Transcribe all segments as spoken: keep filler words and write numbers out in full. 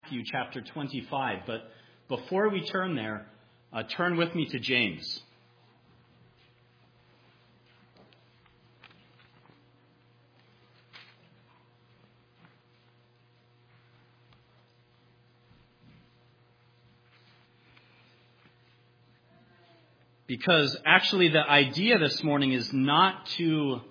Matthew chapter twenty-five. But before we turn there, uh, turn with me to James. Because actually the idea this morning is not to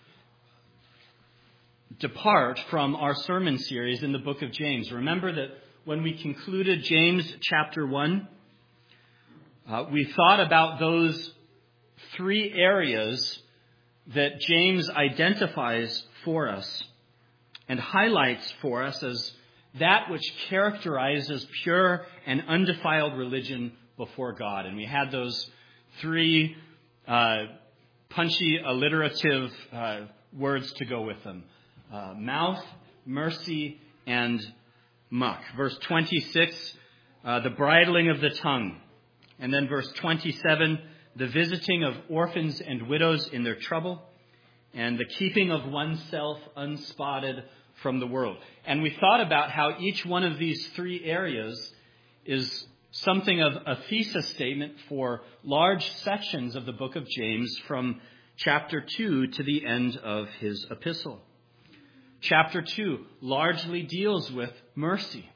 depart from our sermon series in the book of James. Remember that when we concluded James chapter one, uh, we thought about those three areas that James identifies for us and highlights for us as that which characterizes pure and undefiled religion before God. And we had those three uh, punchy, alliterative uh, words to go with them. Uh, mouth, mercy, and muck. Verse twenty-six, uh, the bridling of the tongue. And then verse twenty-seven, the visiting of orphans and widows in their trouble. And the keeping of oneself unspotted from the world. And we thought about how each one of these three areas is something of a thesis statement for large sections of the book of James from chapter two to the end of his epistle. Chapter two largely deals with mercy.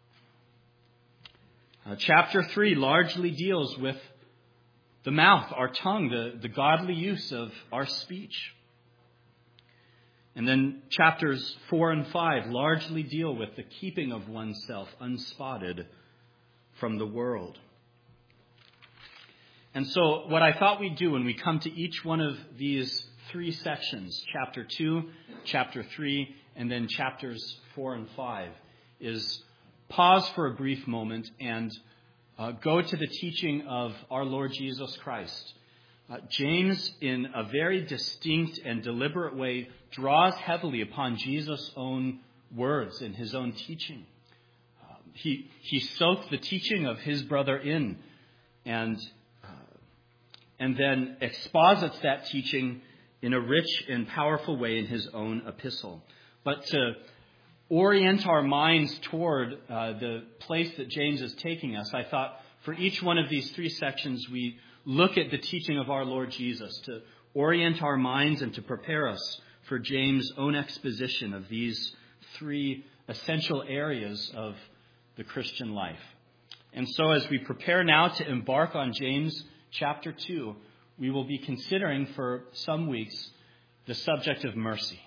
Uh, chapter three largely deals with the mouth, our tongue, the, the godly use of our speech. And then chapters four and five largely deal with the keeping of oneself unspotted from the world. And so what I thought we'd do when we come to each one of these three sections, chapter two, chapter three, and then chapters four and five, is pause for a brief moment and uh, go to the teaching of our Lord Jesus Christ. Uh, James, in a very distinct and deliberate way, draws heavily upon Jesus' own words in his own teaching. He he soaked the teaching of his brother in and uh, and then exposits that teaching in a rich and powerful way in his own epistle. But to orient our minds toward uh, the place that James is taking us, I thought for each one of these three sections we look at the teaching of our Lord Jesus to orient our minds and to prepare us for James' own exposition of these three essential areas of the Christian life. And so as we prepare now to embark on James chapter two, we will be considering for some weeks the subject of mercy.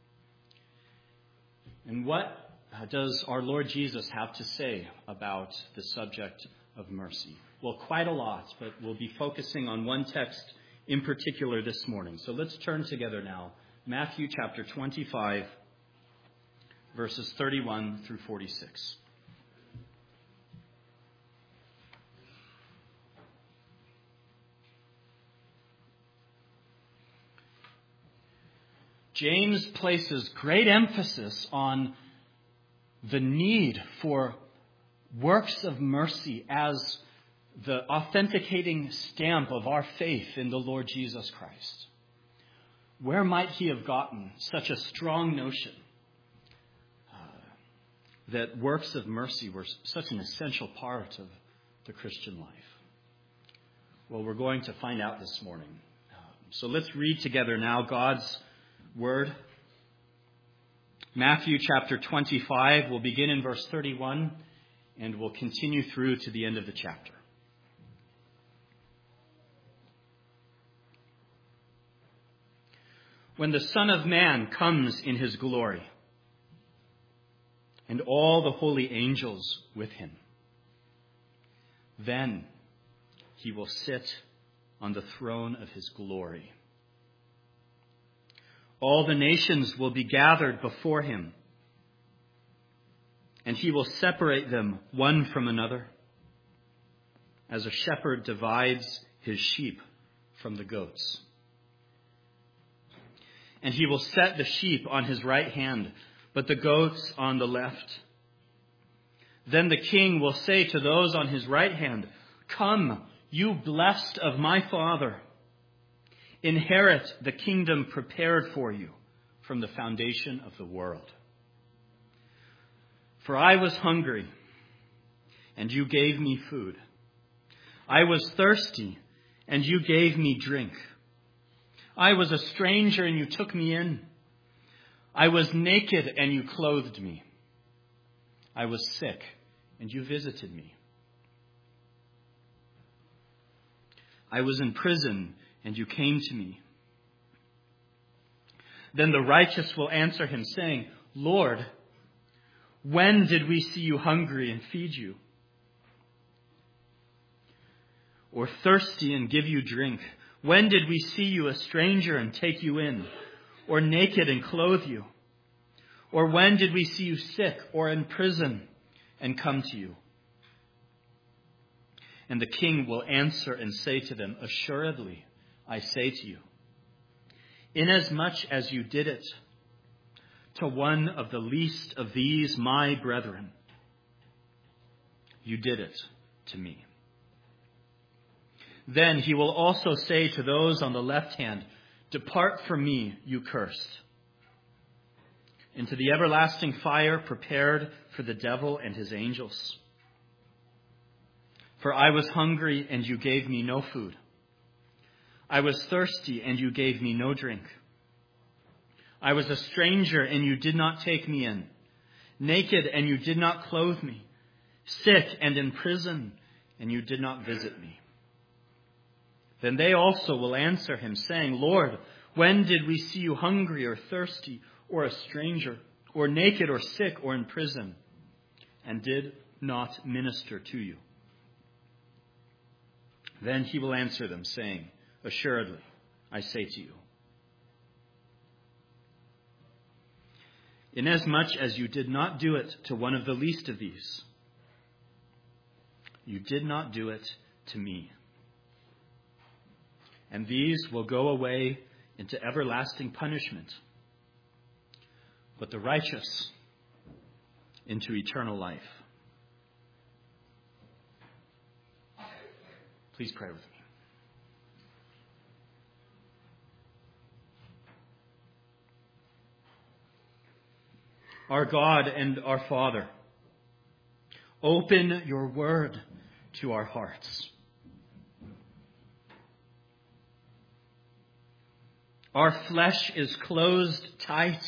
And what does our Lord Jesus have to say about the subject of mercy? Well, quite a lot, but we'll be focusing on one text in particular this morning. So let's turn together now. Matthew chapter twenty-five, verses thirty-one through forty-six. James places great emphasis on the need for works of mercy as the authenticating stamp of our faith in the Lord Jesus Christ. Where might he have gotten such a strong notion uh, that works of mercy were such an essential part of the Christian life? Well, we're going to find out this morning. Um, so let's read together now God's Word. Matthew chapter twenty-five, we'll begin in verse thirty-one and we'll continue through to the end of the chapter. When the Son of Man comes in his glory, and all the holy angels with him, then he will sit on the throne of his glory. All the nations will be gathered before him, and he will separate them one from another, as a shepherd divides his sheep from the goats. And he will set the sheep on his right hand, but the goats on the left. Then the king will say to those on his right hand, "Come, you blessed of my Father. Inherit the kingdom prepared for you from the foundation of the world. For I was hungry, and you gave me food. I was thirsty, and you gave me drink. I was a stranger, and you took me in. I was naked, and you clothed me. I was sick, and you visited me. I was in prison, and you came to me. Then the righteous will answer him, saying, Lord, when did we see you hungry and feed you? Or thirsty and give you drink? When did we see you a stranger and take you in? Or naked and clothe you? Or when did we see you sick or in prison and come to you? And the king will answer and say to them, Assuredly, I say to you, inasmuch as you did it to one of the least of these my brethren, you did it to me. Then he will also say to those on the left hand, Depart from me, you cursed, into the everlasting fire prepared for the devil and his angels. For I was hungry, and you gave me no food. I was thirsty, and you gave me no drink. I was a stranger, and you did not take me in. Naked, and you did not clothe me. Sick and in prison, and you did not visit me. Then they also will answer him, saying, Lord, when did we see you hungry or thirsty or a stranger or naked or sick or in prison and did not minister to you? Then he will answer them, saying, Assuredly, I say to you, inasmuch as you did not do it to one of the least of these, you did not do it to me. And these will go away into everlasting punishment, but the righteous into eternal life. Please pray with me. Our God and our Father, open your word to our hearts. Our flesh is closed tight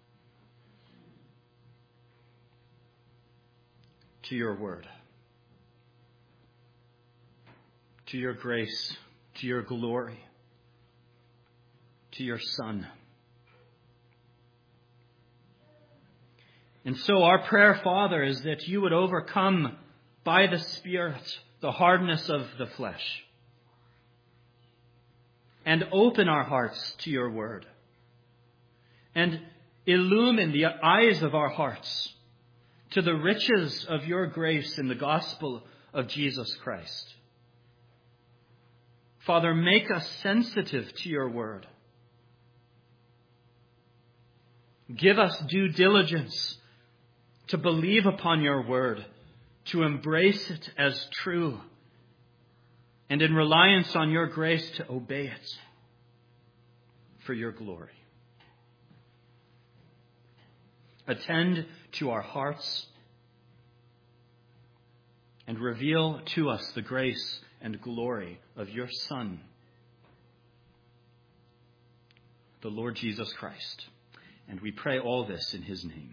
to your word, to your grace, to your glory, to your Son. And so our prayer, Father, is that you would overcome by the Spirit the hardness of the flesh and open our hearts to your word and illumine the eyes of our hearts to the riches of your grace in the gospel of Jesus Christ. Father, make us sensitive to your word. Give us due diligence to believe upon your word, to embrace it as true, and in reliance on your grace to obey it for your glory. Attend to our hearts and reveal to us the grace and glory of your Son, the Lord Jesus Christ. And we pray all this in his name.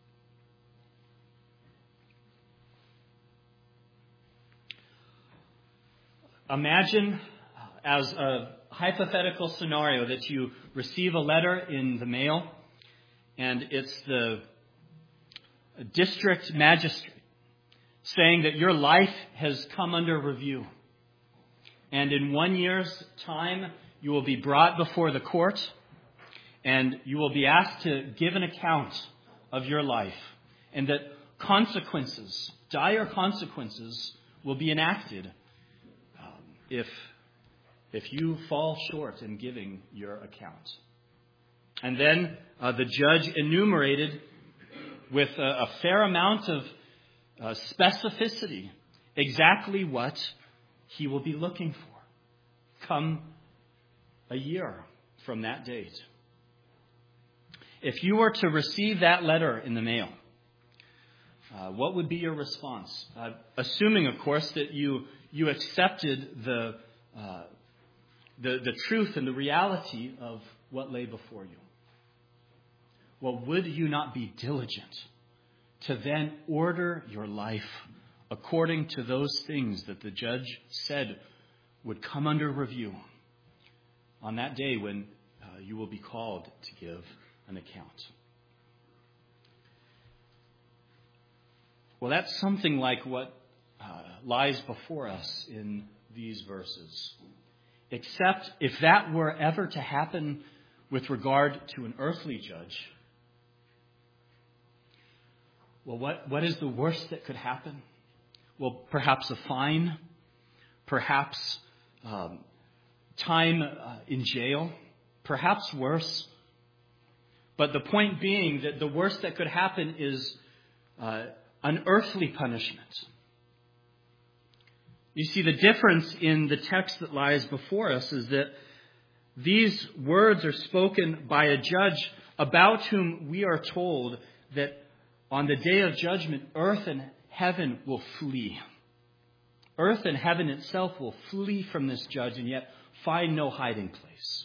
Imagine as a hypothetical scenario that you receive a letter in the mail and it's the district magistrate saying that your life has come under review. And in one year's time, you will be brought before the court and you will be asked to give an account of your life, and that consequences, dire consequences, will be enacted um, if, if you fall short in giving your account. And then uh, the judge enumerated with a, a fair amount of uh, specificity exactly what he will be looking for come a year from that date. If you were to receive that letter in the mail, uh, what would be your response? Uh, assuming, of course, that you you accepted the, uh, the the truth and the reality of what lay before you. Well, would you not be diligent to then order your life according to those things that the judge said would come under review on that day when uh, you will be called to give an account? Well, that's something like what uh, lies before us in these verses. Except if that were ever to happen with regard to an earthly judge, well, what, what is the worst that could happen? Well, perhaps a fine, perhaps um, time uh, in jail, perhaps worse. But the point being that the worst that could happen is uh, an earthly punishment. You see, the difference in the text that lies before us is that these words are spoken by a judge about whom we are told that on the day of judgment, earth and heaven will flee. Earth and heaven itself will flee from this judge and yet find no hiding place.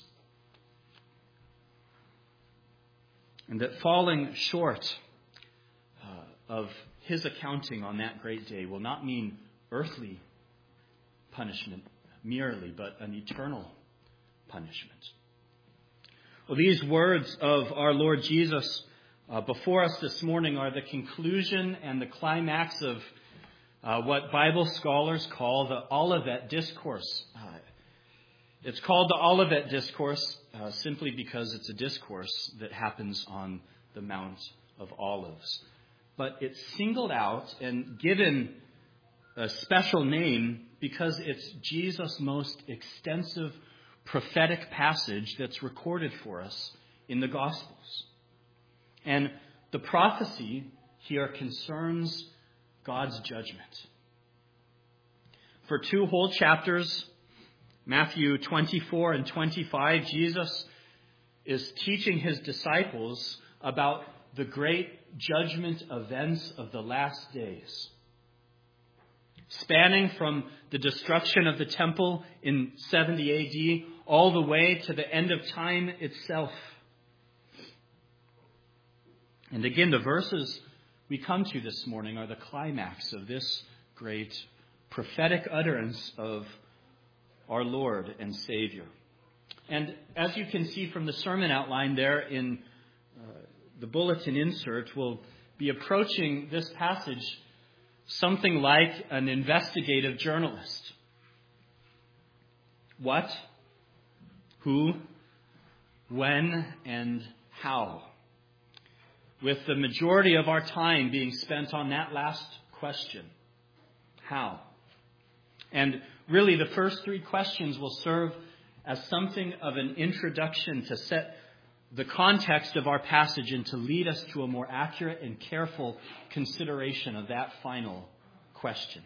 And that falling short uh, of his accounting on that great day will not mean earthly punishment merely, but an eternal punishment. Well, these words of our Lord Jesus uh, before us this morning are the conclusion and the climax of uh, what Bible scholars call the Olivet Discourse. Uh, it's called the Olivet Discourse uh, simply because it's a discourse that happens on the Mount of Olives. But it's singled out and given a special name because it's Jesus' most extensive prophetic passage that's recorded for us in the Gospels. And the prophecy here concerns God's judgment. For two whole chapters, Matthew twenty-four and twenty-five, Jesus is teaching his disciples about the great judgment events of the last days, spanning from the destruction of the temple in seventy A D all the way to the end of time itself. And again, the verses we come to this morning are the climax of this great prophetic utterance of our Lord and Savior. And as you can see from the sermon outline there in uh, the bulletin insert, we'll be approaching this passage something like an investigative journalist. What, who, when, and how? With the majority of our time being spent on that last question. How? And really the first three questions will serve as something of an introduction to set the context of our passage and to lead us to a more accurate and careful consideration of that final question.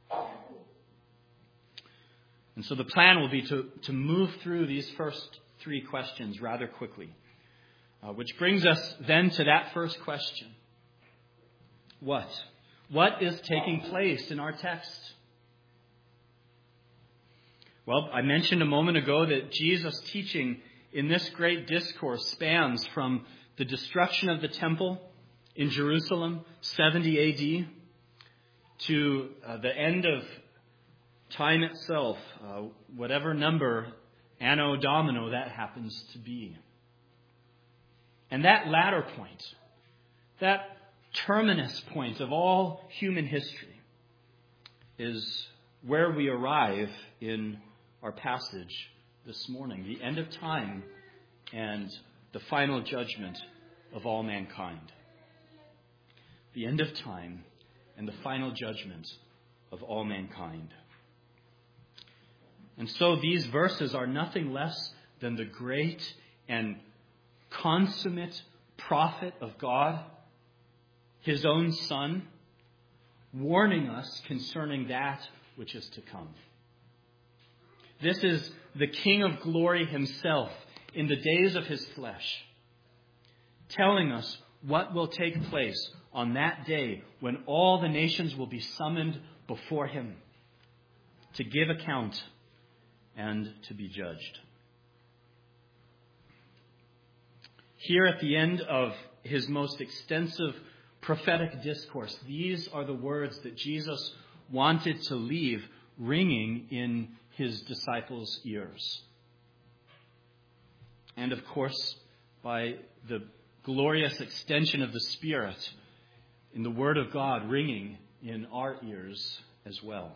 And so the plan will be to, to move through these first three questions rather quickly. Uh, which brings us then to that first question. What? What is taking place in our text? Well, I mentioned a moment ago that Jesus' teaching in this great discourse spans from the destruction of the temple in Jerusalem, seventy A D, to uh, the end of time itself, uh, whatever number Anno Domino that happens to be. And that latter point, that terminus point of all human history, is where we arrive in our passage this morning, the end of time and the final judgment of all mankind. The end of time and the final judgment of all mankind. And so these verses are nothing less than the great and consummate prophet of God, his own Son, warning us concerning that which is to come. This is the King of glory himself in the days of his flesh, telling us what will take place on that day when all the nations will be summoned before him to give account and to be judged. Here at the end of his most extensive prophetic discourse, these are the words that Jesus wanted to leave ringing in his disciples' ears. And of course, by the glorious extension of the Spirit in the Word of God ringing in our ears as well.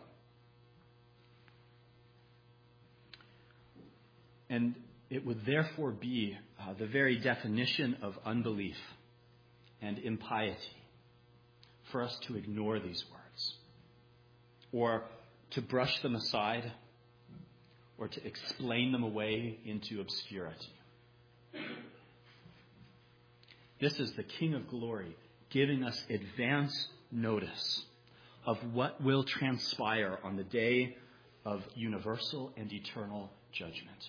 And it would therefore be uh, the very definition of unbelief and impiety for us to ignore these words, or to brush them aside, or to explain them away into obscurity. This is the King of Glory giving us advance notice of what will transpire on the day of universal and eternal judgment.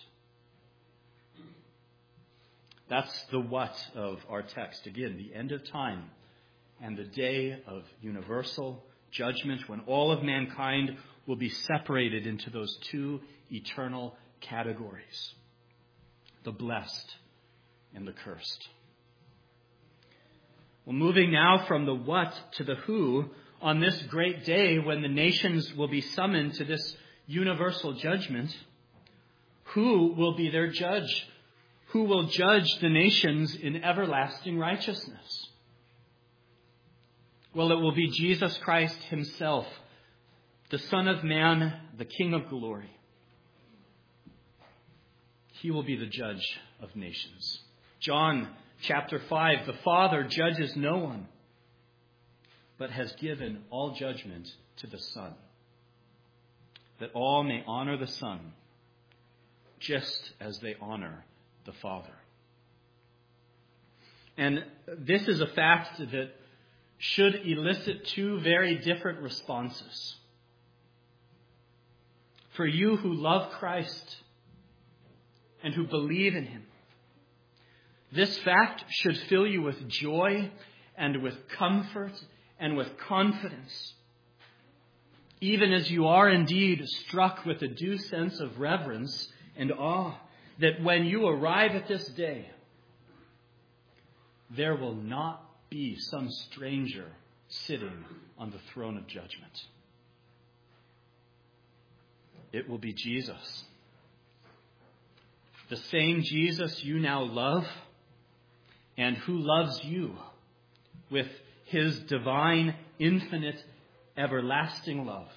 That's the what of our text. Again, the end of time and the day of universal judgment when all of mankind will be separated into those two eternal categories, the blessed and the cursed. Well, moving now from the what to the who, on this great day when the nations will be summoned to this universal judgment, who will be their judge? Who will judge the nations in everlasting righteousness? Well, it will be Jesus Christ himself, the Son of Man, the King of Glory. He will be the judge of nations. John chapter five, the Father judges no one, but has given all judgment to the Son, that all may honor the Son, just as they honor the Father. And this is a fact that should elicit two very different responses. For you who love Christ and who believe in him, this fact should fill you with joy and with comfort and with confidence, even as you are indeed struck with a due sense of reverence and awe, that when you arrive at this day, there will not be some stranger sitting on the throne of judgment. It will be Jesus. The same Jesus you now love and who loves you with his divine, infinite, everlasting love.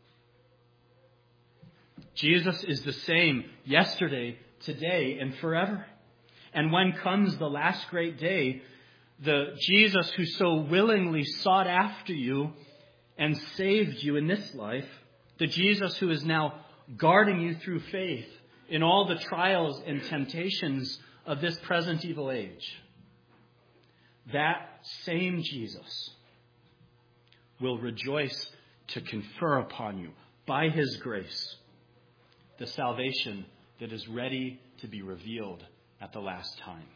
Jesus is the same yesterday, today, and forever. And when comes the last great day, the Jesus who so willingly sought after you and saved you in this life, the Jesus who is now guarding you through faith in all the trials and temptations of this present evil age, that same Jesus will rejoice to confer upon you by his grace the salvation that is ready to be revealed at the last time.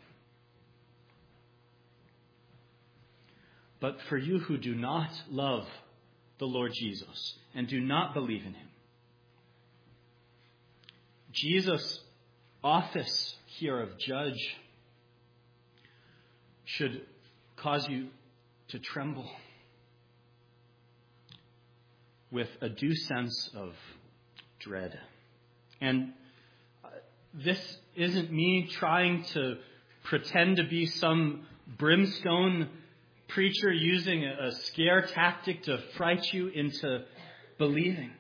But for you who do not love the Lord Jesus and do not believe in him, Jesus' office here of judge should cause you to tremble with a due sense of dread. And this isn't me trying to pretend to be some brimstone preacher using a scare tactic to fright you into believing.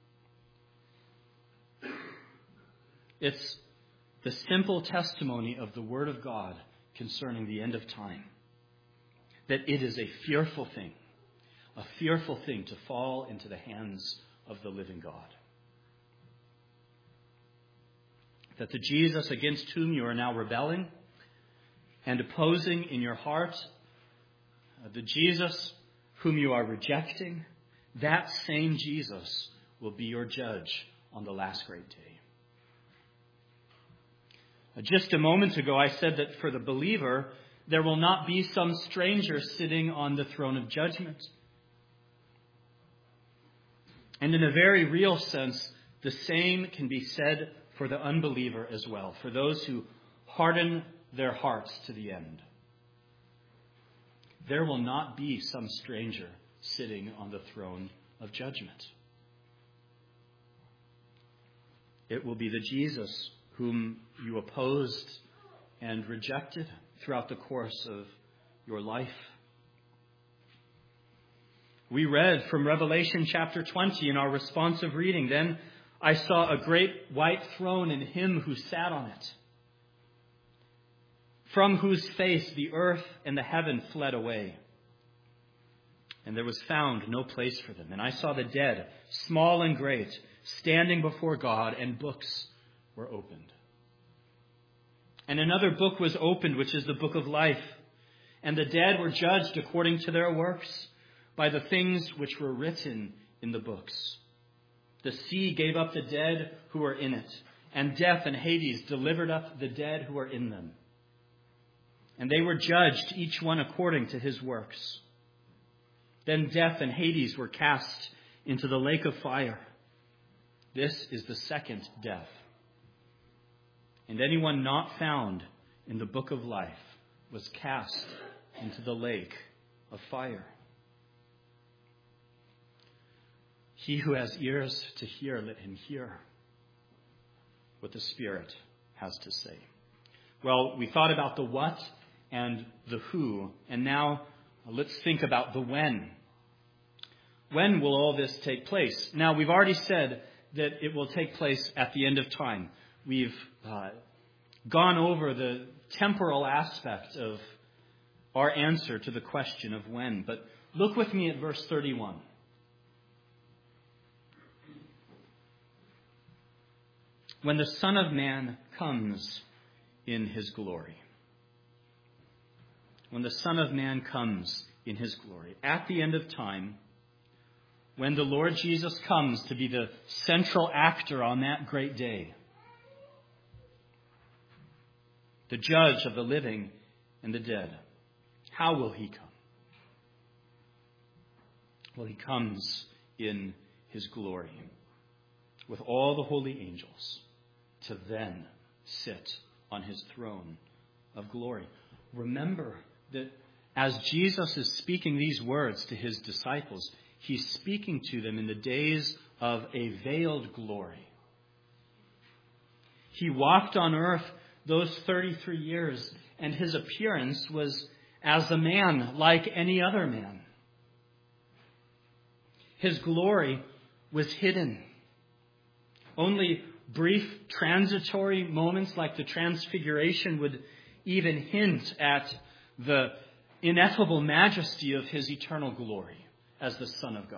It's the simple testimony of the Word of God concerning the end of time, that it is a fearful thing, a fearful thing to fall into the hands of the living God. That the Jesus against whom you are now rebelling and opposing in your heart, the Jesus whom you are rejecting, that same Jesus will be your judge on the last great day. Just a moment ago, I said that for the believer, There will not be some stranger sitting on the throne of judgment. And in a very real sense, the same can be said for the unbeliever as well, for those who harden their hearts to the end. There will not be some stranger sitting on the throne of judgment. It will be the Jesus whom you opposed and rejected throughout the course of your life. We read from Revelation chapter twenty in our responsive reading, "Then I saw a great white throne and him who sat on it, from whose face the earth and the heaven fled away. And there was found no place for them. And I saw the dead, small and great, standing before God, and books were opened. And another book was opened, which is the book of life. And the dead were judged according to their works by the things which were written in the books. The sea gave up the dead who were in it, and death and Hades delivered up the dead who were in them. And they were judged, each one according to his works. Then death and Hades were cast into the lake of fire. This is the second death. And anyone not found in the book of life was cast into the lake of fire. He who has ears to hear, let him hear what the Spirit has to say." Well, we thought about the what and the who, and now let's think about the when. When will all this take place? Now, we've already said that it will take place at the end of time. We've uh, gone over the temporal aspect of our answer to the question of when. But look with me at verse thirty-one. When the Son of Man comes in his glory. When the Son of Man comes in his glory. At the end of time, when the Lord Jesus comes to be the central actor on that great day, the judge of the living and the dead, how will he come? Well, he comes in his glory with all the holy angels to then sit on his throne of glory. Remember that as Jesus is speaking these words to his disciples, he's speaking to them in the days of a veiled glory. He walked on earth those thirty-three years, and his appearance was as a man like any other man. His glory was hidden. Only brief transitory moments like the Transfiguration would even hint at the ineffable majesty of his eternal glory as the Son of God.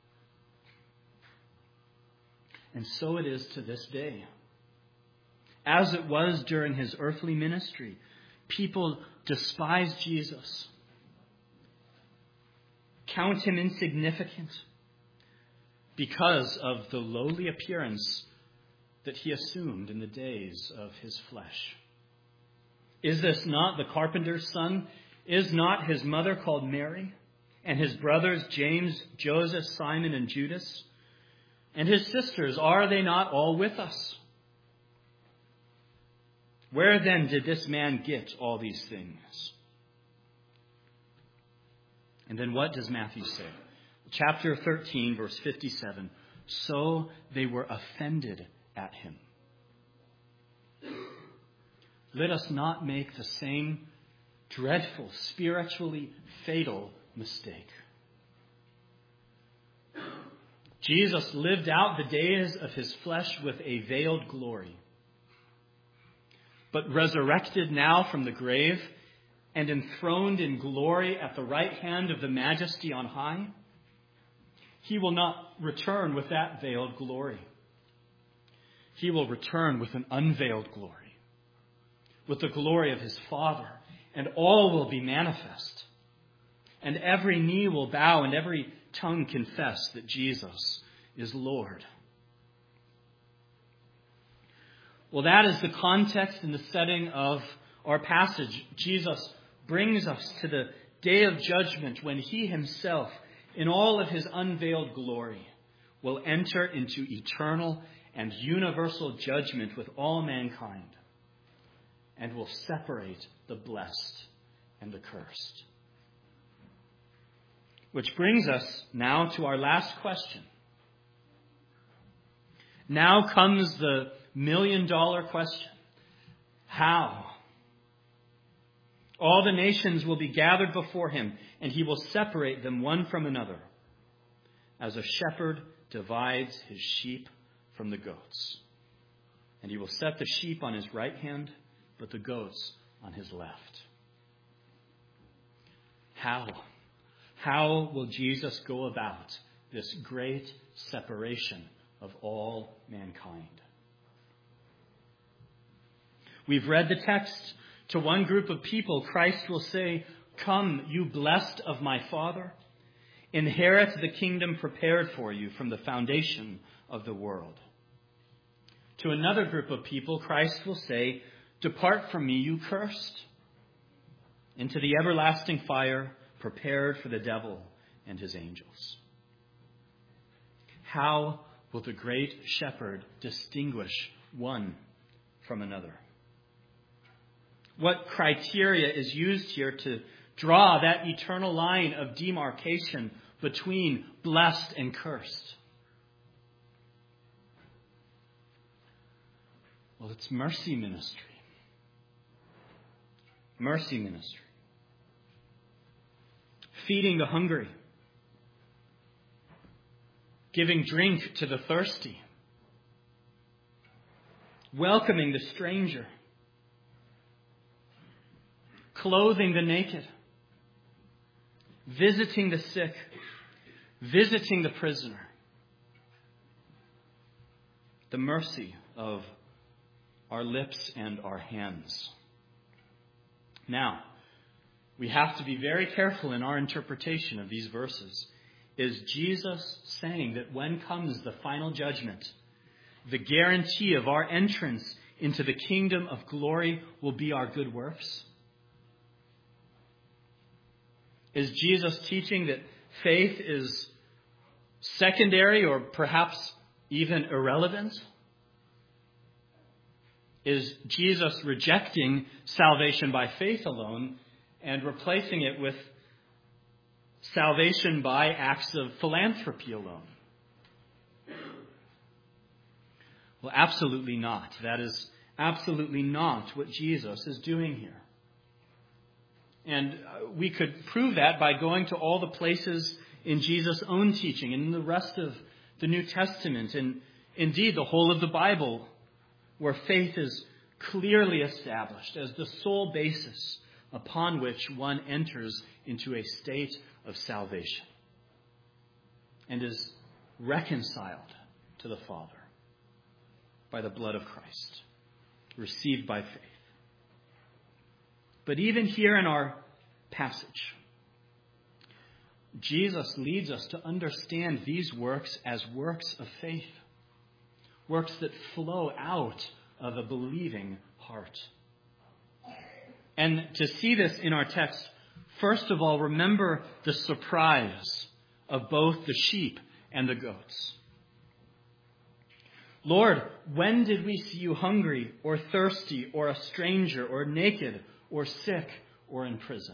And so it is to this day. As it was during his earthly ministry, people despise Jesus, count him insignificant because of the lowly appearance that he assumed in the days of his flesh. Is this not the carpenter's son? Is not his mother called Mary? And his brothers James, Joseph, Simon, and Judas? And his sisters, are they not all with us? Where then did this man get all these things? And then what does Matthew say? Chapter thirteen, verse fifty-seven. So they were offended at him. Let us not make the same dreadful, spiritually fatal mistake. Jesus lived out the days of his flesh with a veiled glory. But resurrected now from the grave and enthroned in glory at the right hand of the Majesty on high, he will not return with that veiled glory. He will return with an unveiled glory, with the glory of his Father, and all will be manifest. And every knee will bow and every tongue confess that Jesus is Lord. Well, that is the context and the setting of our passage. Jesus brings us to the day of judgment when he himself, in all of his unveiled glory, will enter into eternal and universal judgment with all mankind and will separate the blessed and the cursed. Which brings us now to our last question. Now comes the million dollar question. How? All the nations will be gathered before him, and he will separate them one from another, as a shepherd divides his sheep from the goats. And he will set the sheep on his right hand, but the goats on his left. How? How will Jesus go about this great separation of all mankind? We've read the text. To one group of people, Christ will say, "Come, you blessed of my Father, inherit the kingdom prepared for you from the foundation of the world." To another group of people, Christ will say, "Depart from me, you cursed, into the everlasting fire prepared for the devil and his angels." How will the great shepherd distinguish one from another? What criteria is used here to draw that eternal line of demarcation between blessed and cursed? Well, it's mercy ministry. Mercy ministry. Feeding the hungry. Giving drink to the thirsty. Welcoming the stranger. Clothing the naked. Visiting the sick. Visiting the prisoner. The mercy of our lips and our hands. Now, we have to be very careful in our interpretation of these verses. Is Jesus saying that when comes the final judgment, the guarantee of our entrance into the kingdom of glory will be our good works? Is Jesus teaching that faith is secondary or perhaps even irrelevant? Is Jesus rejecting salvation by faith alone and replacing it with salvation by acts of philanthropy alone? Well, absolutely not. That is absolutely not what Jesus is doing here. And we could prove that by going to all the places in Jesus' own teaching and in the rest of the New Testament and indeed the whole of the Bible, where faith is clearly established as the sole basis upon which one enters into a state of salvation and is reconciled to the Father by the blood of Christ, received by faith. But even here in our passage, Jesus leads us to understand these works as works of faith, works that flow out of a believing heart. And to see this in our text, first of all, remember the surprise of both the sheep and the goats. "Lord, when did we see you hungry or thirsty or a stranger or naked or sick or in prison?"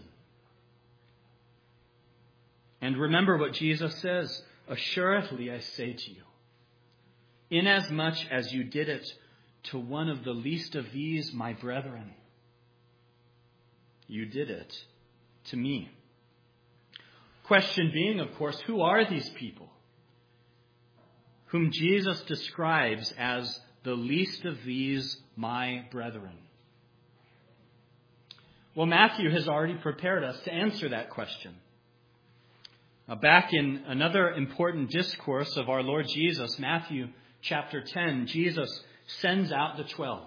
And remember what Jesus says, "Assuredly I say to you, inasmuch as you did it to one of the least of these, my brethren, you did it to me." Question being, of course, who are these people whom Jesus describes as the least of these, my brethren? Well, Matthew has already prepared us to answer that question. Now, back in another important discourse of our Lord Jesus, Matthew chapter ten, Jesus sends out the twelve.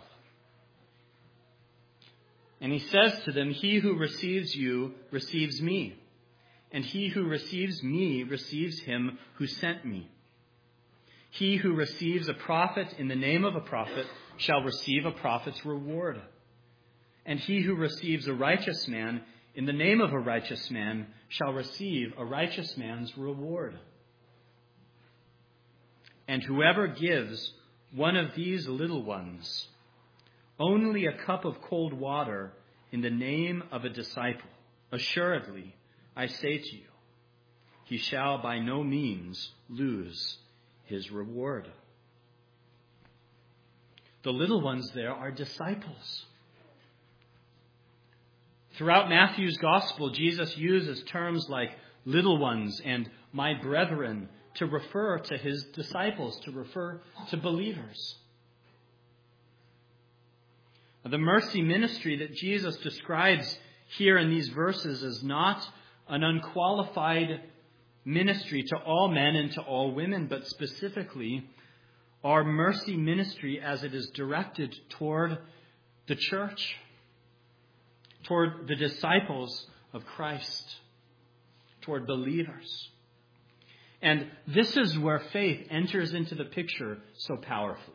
And he says to them, "He who receives you receives me, and he who receives me receives him who sent me. He who receives a prophet in the name of a prophet shall receive a prophet's reward. And he who receives a righteous man in the name of a righteous man shall receive a righteous man's reward. And whoever gives one of these little ones only a cup of cold water in the name of a disciple, assuredly, I say to you, he shall by no means lose his reward. The little ones there are disciples. Throughout Matthew's gospel, Jesus uses terms like little ones and my brethren to refer to his disciples, to refer to believers. The mercy ministry that Jesus describes here in these verses is not an unqualified ministry to all men and to all women, but specifically our mercy ministry as it is directed toward the church, toward the disciples of Christ, toward believers. And this is where faith enters into the picture so powerfully.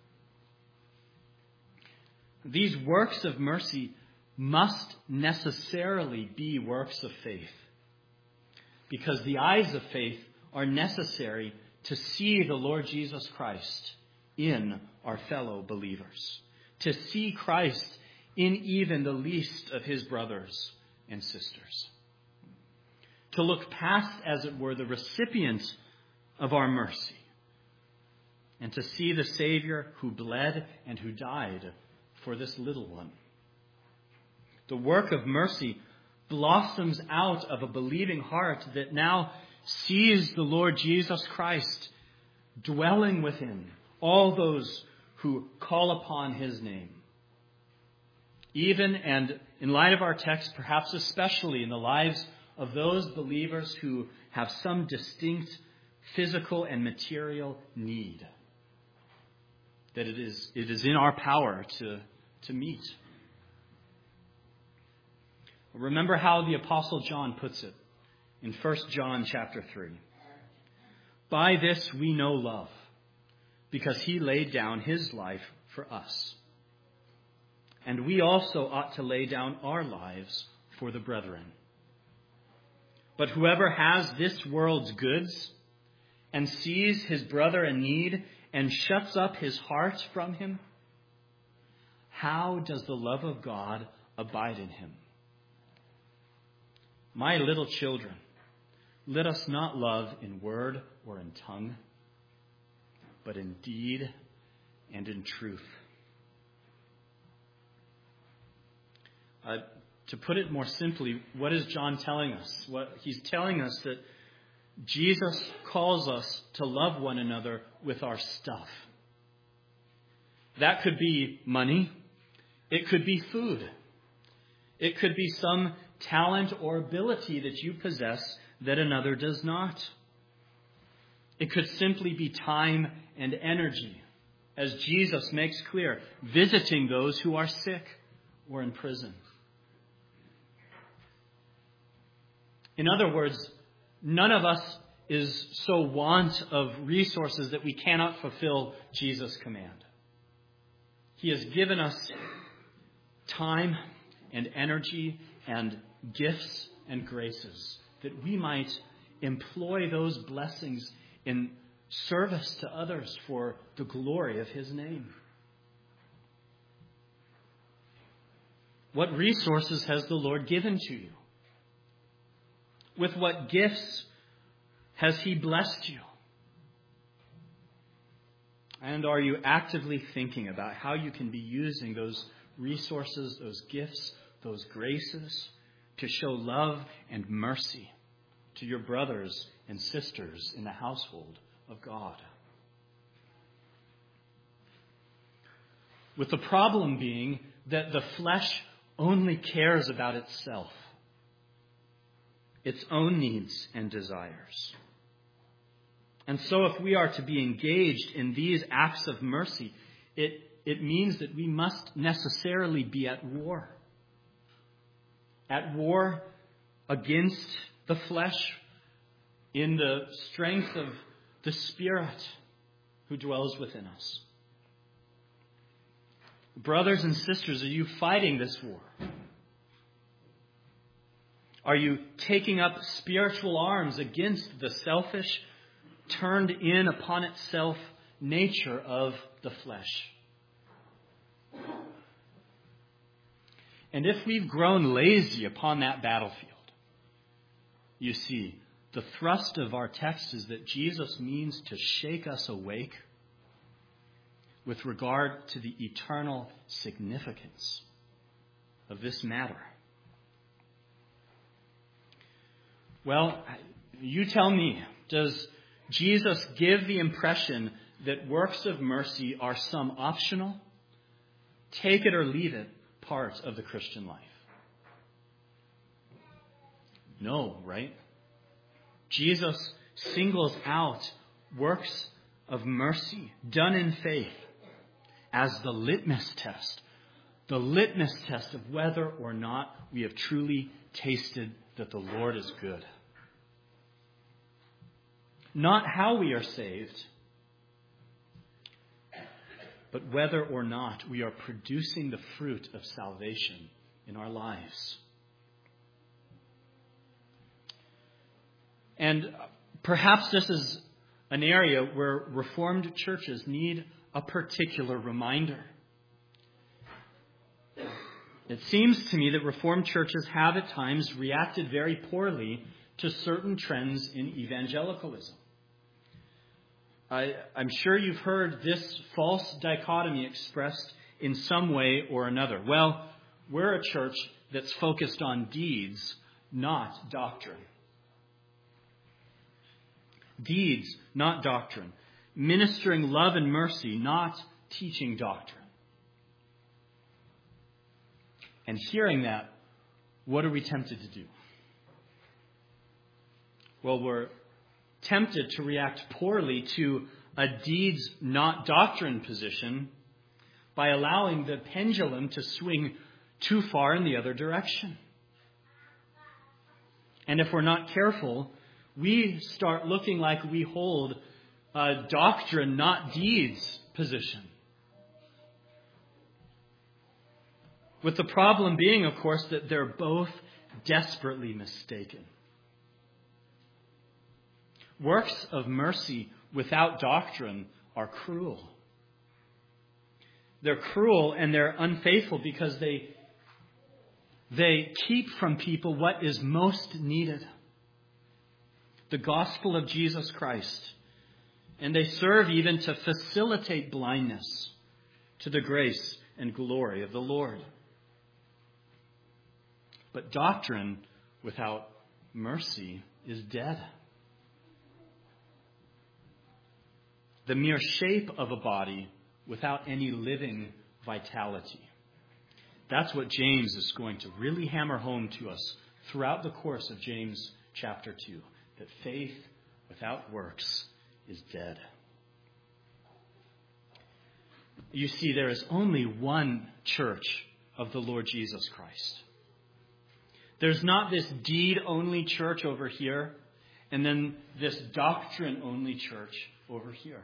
These works of mercy must necessarily be works of faith, because the eyes of faith are necessary to see the Lord Jesus Christ in our fellow believers, to see Christ in even the least of his brothers and sisters, to look past, as it were, the recipient of our mercy, and to see the Savior who bled and who died for this little one. The work of mercy blossoms out of a believing heart that now sees the Lord Jesus Christ dwelling within all those who call upon his name. Even, and in light of our text, perhaps especially in the lives of those believers who have some distinct physical and material need that it is, it is in our power to, to meet. Remember how the Apostle John puts it in First John chapter three. By this we know love, because he laid down his life for us. And we also ought to lay down our lives for the brethren. But whoever has this world's goods and sees his brother in need and shuts up his heart from him, how does the love of God abide in him? My little children, let us not love in word or in tongue, but in deed and in truth. Uh, to put it more simply, what is John telling us? What he's telling us that Jesus calls us to love one another with our stuff. That could be money. It could be food. It could be some talent or ability that you possess that another does not. It could simply be time and energy, as Jesus makes clear, visiting those who are sick or in prison. In other words, none of us is so want of resources that we cannot fulfill Jesus' command. He has given us time and energy and gifts and graces that we might employ those blessings in service to others for the glory of his name. What resources has the Lord given to you? With what gifts has he blessed you? And are you actively thinking about how you can be using those resources, those gifts, those graces to show love and mercy to your brothers and sisters in the household of God? With the problem being that the flesh only cares about itself, its own needs and desires. And so if we are to be engaged in these acts of mercy, it, it means that we must necessarily be at war. At war against the flesh in the strength of the Spirit who dwells within us. Brothers and sisters, are you fighting this war? Are you taking up spiritual arms against the selfish, turned in upon itself nature of the flesh? And if we've grown lazy upon that battlefield, you see, the thrust of our text is that Jesus means to shake us awake with regard to the eternal significance of this matter. Well, you tell me, does Jesus give the impression that works of mercy are some optional, take it or leave it part of the Christian life? No, right? Jesus singles out works of mercy done in faith as the litmus test, the litmus test of whether or not we have truly tasted that the Lord is good. Not how we are saved, but whether or not we are producing the fruit of salvation in our lives. And perhaps this is an area where Reformed churches need a particular reminder. It seems to me that Reformed churches have at times reacted very poorly to certain trends in evangelicalism. I, I'm sure you've heard this false dichotomy expressed in some way or another. Well, we're a church that's focused on deeds, not doctrine. Deeds, not doctrine. Ministering love and mercy, not teaching doctrine. And hearing that, what are we tempted to do? Well, we're tempted to react poorly to a deeds, not doctrine position by allowing the pendulum to swing too far in the other direction. And if we're not careful, we start looking like we hold a doctrine, not deeds position. With the problem being, of course, that they're both desperately mistaken. Works of mercy without doctrine are cruel. They're cruel and they're unfaithful because they, they keep from people what is most needed. The gospel of Jesus Christ. And they serve even to facilitate blindness to the grace and glory of the Lord. But doctrine without mercy is dead. The mere shape of a body without any living vitality. That's what James is going to really hammer home to us throughout the course of James chapter two. That faith without works is dead. You see, there is only one church of the Lord Jesus Christ. There's not this deed-only church over here, and then this doctrine-only church over here.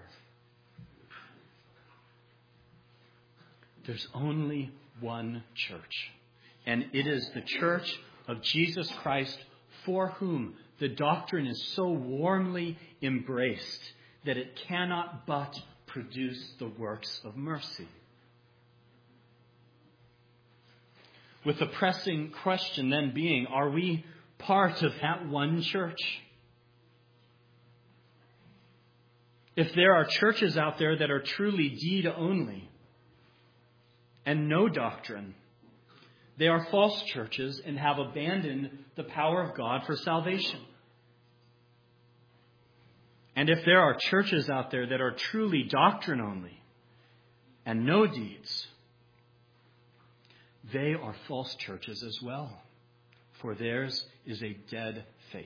There's only one church, and it is the church of Jesus Christ, for whom the doctrine is so warmly embraced that it cannot but produce the works of mercy. With the pressing question then being, are we part of that one church? If there are churches out there that are truly deed only and no doctrine, they are false churches and have abandoned the power of God for salvation. And if there are churches out there that are truly doctrine only and no deeds, they are false churches as well, for theirs is a dead faith.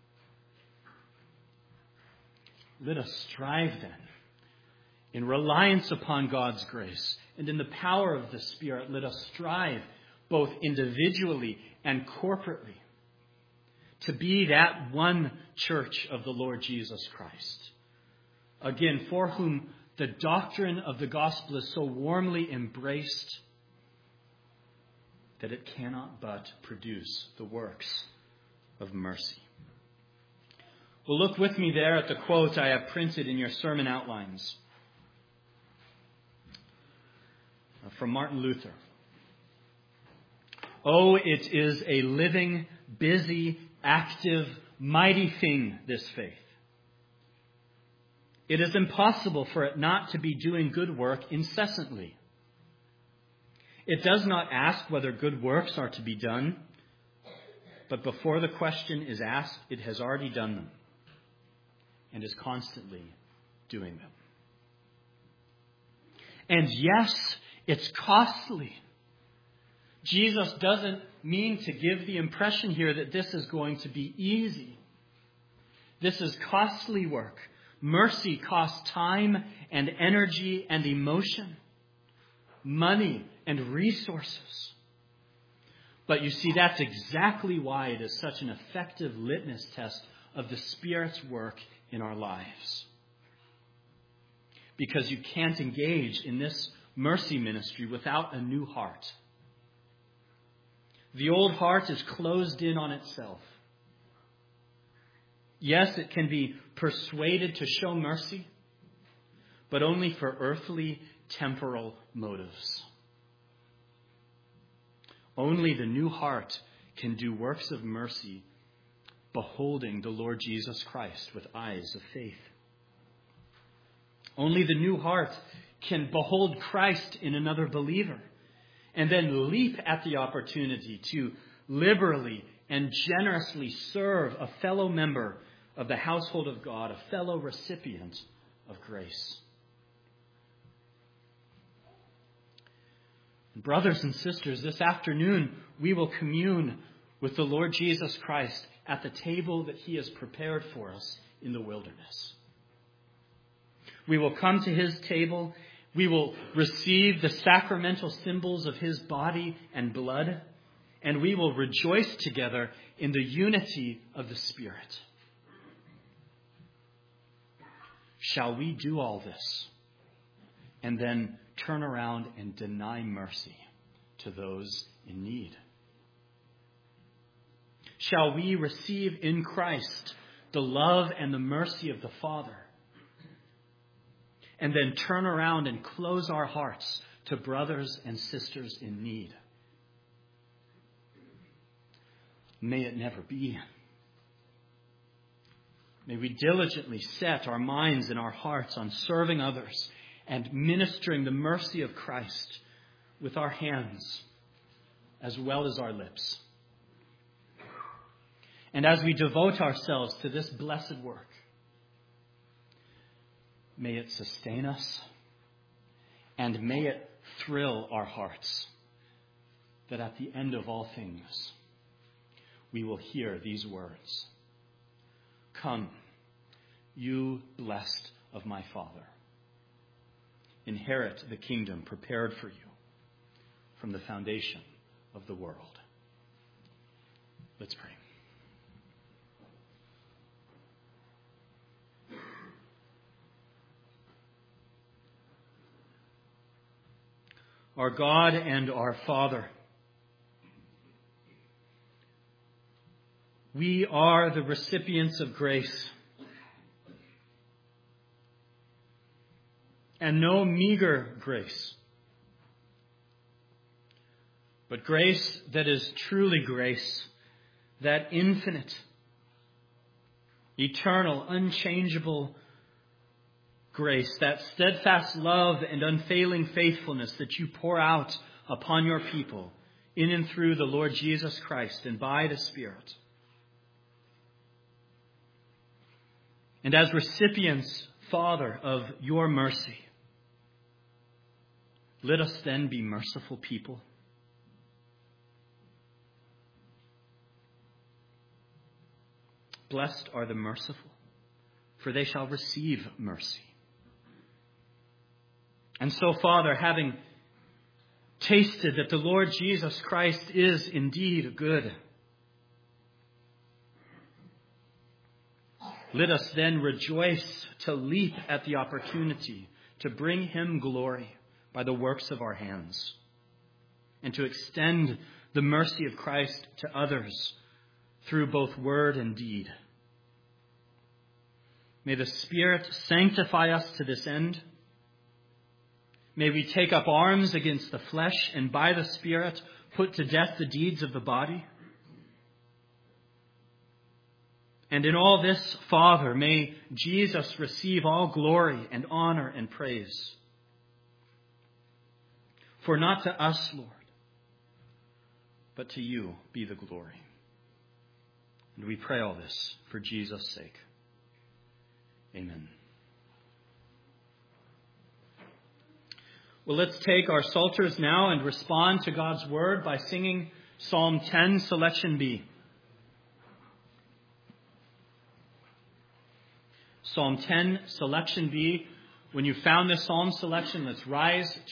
Let us strive then, in reliance upon God's grace and in the power of the Spirit, let us strive both individually and corporately to be that one church of the Lord Jesus Christ. Again, for whom the doctrine of the gospel is so warmly embraced that it cannot but produce the works of mercy. Well, look with me there at the quote I have printed in your sermon outlines from Martin Luther. Oh, it is a living, busy, active, mighty thing, this faith. It is impossible for it not to be doing good work incessantly. It does not ask whether good works are to be done, but before the question is asked, it has already done them and is constantly doing them. And yes, it's costly. Jesus doesn't mean to give the impression here that this is going to be easy. This is costly work. Mercy costs time and energy and emotion, money and resources. But you see, that's exactly why it is such an effective litmus test of the Spirit's work in our lives. Because you can't engage in this mercy ministry without a new heart. The old heart is closed in on itself. Yes, it can be persuaded to show mercy, but only for earthly, temporal motives. Only the new heart can do works of mercy, beholding the Lord Jesus Christ with eyes of faith. Only the new heart can behold Christ in another believer, and then leap at the opportunity to liberally and generously serve a fellow member of the household of God, a fellow recipient of grace. Brothers and sisters, this afternoon we will commune with the Lord Jesus Christ at the table that He has prepared for us in the wilderness. We will come to His table. We will receive the sacramental symbols of His body and blood, and we will rejoice together in the unity of the Spirit. Shall we do all this and then turn around and deny mercy to those in need? Shall we receive in Christ the love and the mercy of the Father and then turn around and close our hearts to brothers and sisters in need? May it never be. May we diligently set our minds and our hearts on serving others and ministering the mercy of Christ with our hands as well as our lips. And as we devote ourselves to this blessed work, may it sustain us and may it thrill our hearts that at the end of all things we will hear these words: "Come, you blessed of my Father. Inherit the kingdom prepared for you from the foundation of the world." Let's pray. Our God and our Father, we are the recipients of grace, and no meager grace, but grace that is truly grace, that infinite, eternal, unchangeable grace, that steadfast love and unfailing faithfulness that you pour out upon your people in and through the Lord Jesus Christ and by the Spirit. And as recipients, Father, of your mercy, let us then be merciful people. Blessed are the merciful, for they shall receive mercy. And so, Father, having tasted that the Lord Jesus Christ is indeed good, let us then rejoice to leap at the opportunity to bring Him glory by the works of our hands, and to extend the mercy of Christ to others through both word and deed. May the Spirit sanctify us to this end. May we take up arms against the flesh and by the Spirit put to death the deeds of the body. And in all this, Father, may Jesus receive all glory and honor and praise. For not to us, Lord, but to you be the glory. And we pray all this for Jesus' sake. Amen. Well, let's take our psalters now and respond to God's word by singing Psalm ten, selection B. Psalm ten, selection B. When you found this psalm selection, let's rise